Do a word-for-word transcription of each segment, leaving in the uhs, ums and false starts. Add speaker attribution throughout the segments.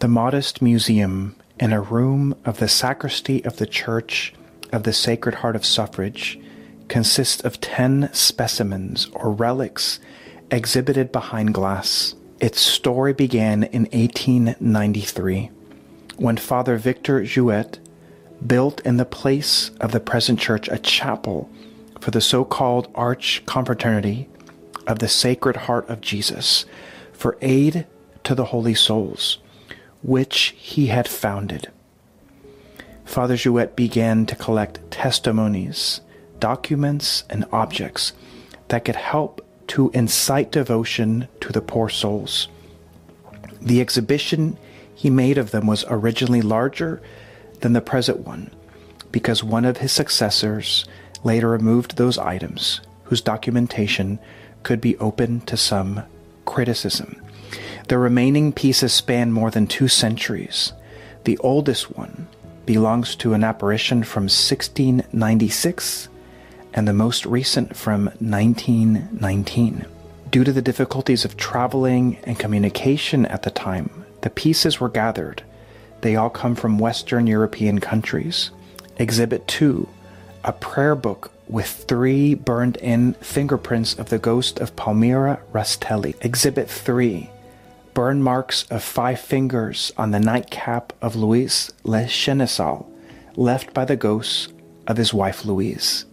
Speaker 1: The modest museum in a room of the sacristy of the Church of the Sacred Heart of Suffrage consists of ten specimens or relics exhibited behind glass. Its story began in eighteen ninety-three, when Father Victor Jouet built in the place of the present church a chapel for the so-called Arch-Confraternity of the Sacred Heart of Jesus for aid to the holy souls, which he had founded. Father Jouet began to collect testimonies, documents, and objects that could help to incite devotion to the poor souls. The exhibition he made of them was originally larger than the present one, because one of his successors later removed those items whose documentation could be open to some criticism. The remaining pieces span more than two centuries. The oldest one belongs to an apparition from sixteen ninety-six, and the most recent from nineteen nineteen. Due to the difficulties of traveling and communication at the time, the pieces were gathered. They all come from Western European countries. Exhibit two, a prayer book with three burned-in fingerprints of the ghost of Palmira Rastelli. Exhibit three, burn marks of five fingers on the nightcap of Louis Le Chenesal, left by the ghost of his wife Louise.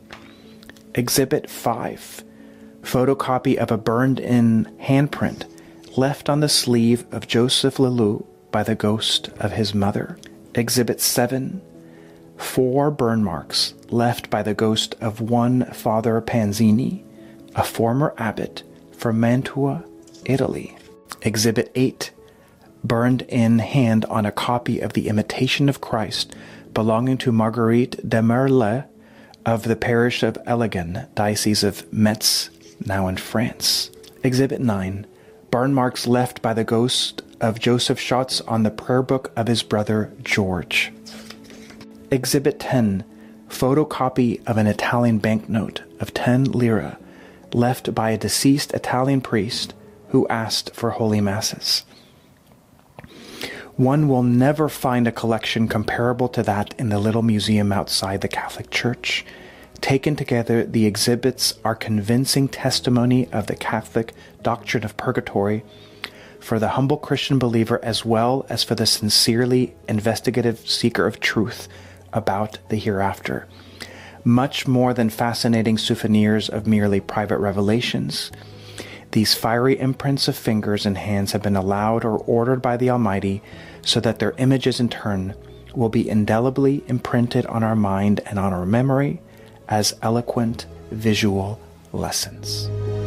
Speaker 1: Exhibit five, photocopy of a burned-in handprint left on the sleeve of Joseph Lelou by the ghost of his mother. Exhibit seven, four burn marks left by the ghost of one Father Panzini, a former abbot from Mantua, Italy. Exhibit eight, burned-in hand on a copy of the Imitation of Christ belonging to Marguerite de Merle of the parish of Ellegan, Diocese of Metz, now in France. Exhibit nine, burn marks left by the ghost of Joseph Schatz on the prayer book of his brother George. Exhibit ten, photocopy of an Italian banknote of ten lira left by a deceased Italian priest who asked for holy masses. One will never find a collection comparable to that in the little museum outside the Catholic Church. Taken together, the exhibits are convincing testimony of the Catholic doctrine of purgatory for the humble Christian believer as well as for the sincerely investigative seeker of truth about the hereafter. Much more than fascinating souvenirs of merely private revelations, these fiery imprints of fingers and hands have been allowed or ordered by the Almighty so that their images in turn will be indelibly imprinted on our mind and on our memory as eloquent visual lessons.